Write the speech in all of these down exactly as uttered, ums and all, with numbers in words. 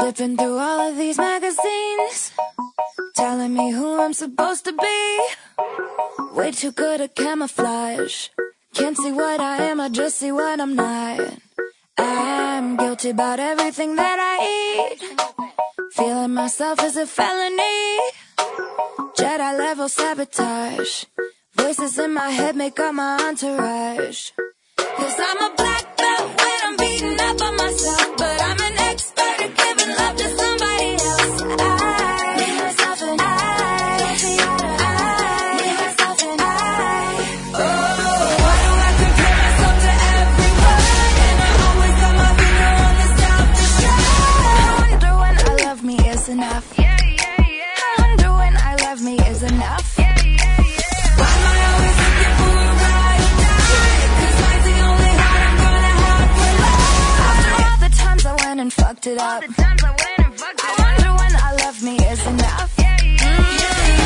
Flipping through all of these magazines, telling me who I'm supposed to be. Way too good at camouflage. Can't see what I am, I just see what I'm not. I'm guilty about everything that I eat. Feeling myself is a felony. Jedi level sabotage. Voices in my head make up my entourage. Cause I'm a black belt when I'm beating up on myself, but I'm an expert at giving love to somebody else. I need myself and I, I need myself and I. Oh, why do I compare myself to everyone? And I always got my finger on the self-destruct. I wonder when I love me is enough. Yeah, yeah, yeah. I wonder when I love me is enough. Yeah, yeah, yeah. Why am I always looking for a ride or die? Cause life's the only heart I'm gonna have for life. After all the times I went and fucked it up, all the times I went and fucked it up, I wonder when I love me is enough. Yeah, yeah, yeah.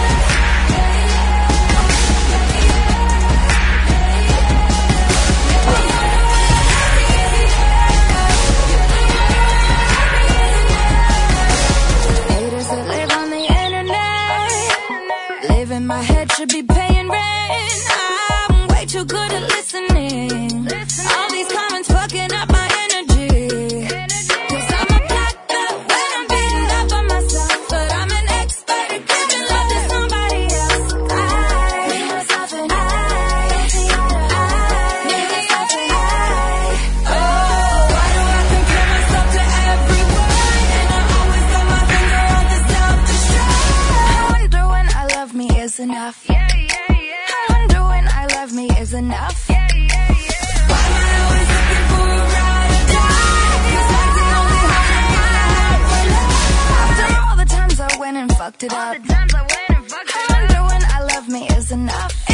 Haters that live on the internet, live in my head, should be paying rent. I'm way too good at listening. All these comments fucking up my energy. Cause I'm a black belt when I'm beating up on myself, but I'm an expert at giving love to somebody else. I need myself and I, I need myself and I. Oh, why do I compare myself to everyone? And I always got my finger on the self-destruct. I wonder when I love me is enough. Yeah, yeah, yeah. I wonder when I love me is enough. Yeah, yeah, yeah. Why am I always looking for a ride or die? Cause life's the only heart I'm gonna have for life. After all the times I went and fucked it up, all the times I went and fucked it up, I wonder when I love me is enough.